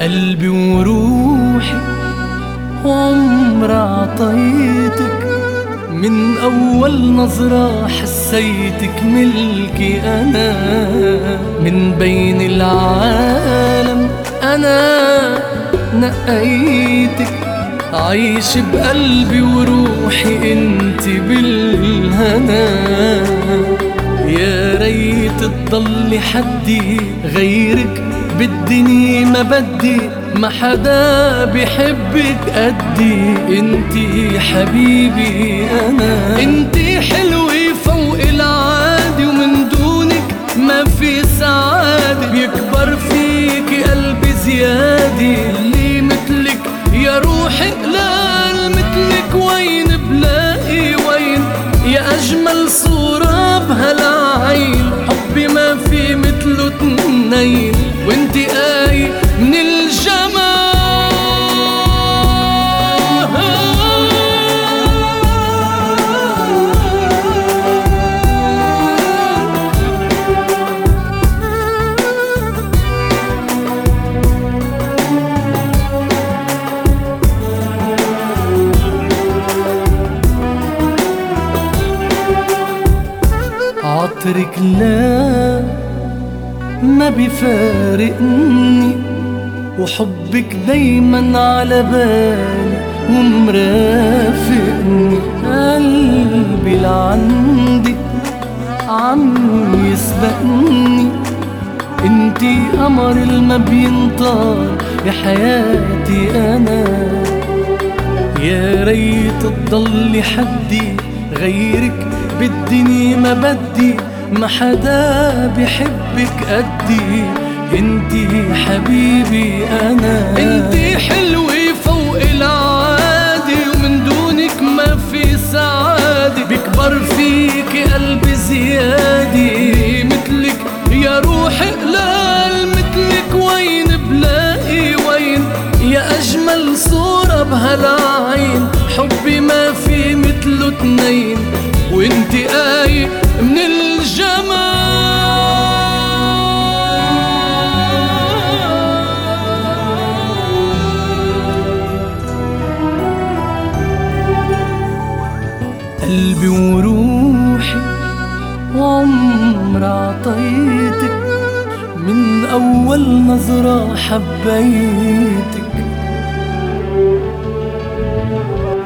قلبي وروحي وعمر عطيتك، من أول نظرة حسيتك ملكي أنا. من بين العالم أنا نقيتك، عايش بقلبي وروحي انت بالهنا. يا ريت تضلي حدي غيرك بالدنيا ما بدي، ما حدا بيحبك قدي، انتي حبيبي انا. انتي حلوة فوق العادي، ومن دونك ما في سعادة. بيكبر فيكي قلبي زيادة، اللي مثلك يا روحي قلال مثلك وين بلاقي وين؟ يا أجمل صورة بهالعين، حبي ما في مثله تنين، وانتي آية من الجمال. عطرك لا ما بيفارقني، وحبك دايما على بالي ومرافقني. قلبي لعندك عم يسبقني، انتي قمر الما بينطال يا حياتي انا. يا ريت تضلي حدي غيرك بالدنيا ما بدي، ما حدا بيحبك قدي، انتي حبيبي انا. انتي حلوة فوق العادي، ومن دونك ما في سعادة. بيكبر فيكي قلبي زيادة، مثلك يا روحي قلال مثلك وين بلاقي وين؟ يا أجمل صورة بهالعين، حبي ما في مثله تنين، وانتي آية من الجمال. قلبي وروحي وعمر عطيتك، من أول نظرة حبيتك.